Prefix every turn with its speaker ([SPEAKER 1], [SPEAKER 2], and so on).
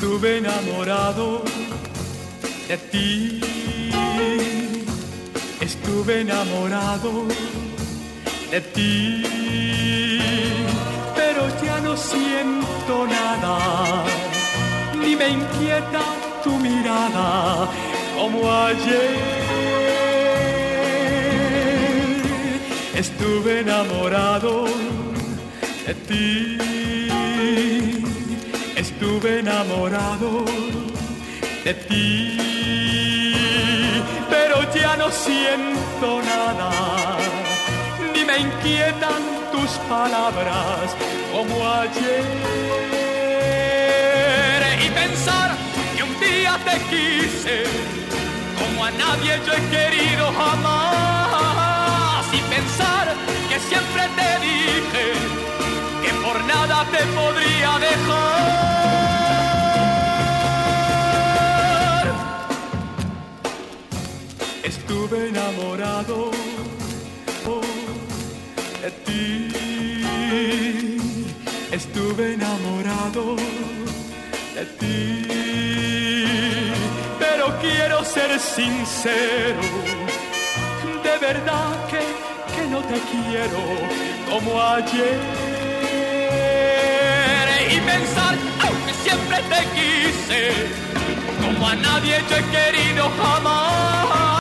[SPEAKER 1] Estuve enamorado de ti, estuve enamorado de ti, pero ya no siento nada, ni me inquieta tu mirada como ayer. Estuve enamorado de ti, estuve enamorado de ti, pero ya no siento nada, ni me inquietan tus palabras como ayer. Y pensar que un día te quise como a nadie yo he querido jamás, y pensar que siempre te dije que por nada te podría dejar. Estuve enamorado de ti, estuve enamorado de ti, pero quiero ser sincero, de verdad que no te quiero como ayer. Y pensar, aunque siempre te quise, como a nadie yo he querido jamás.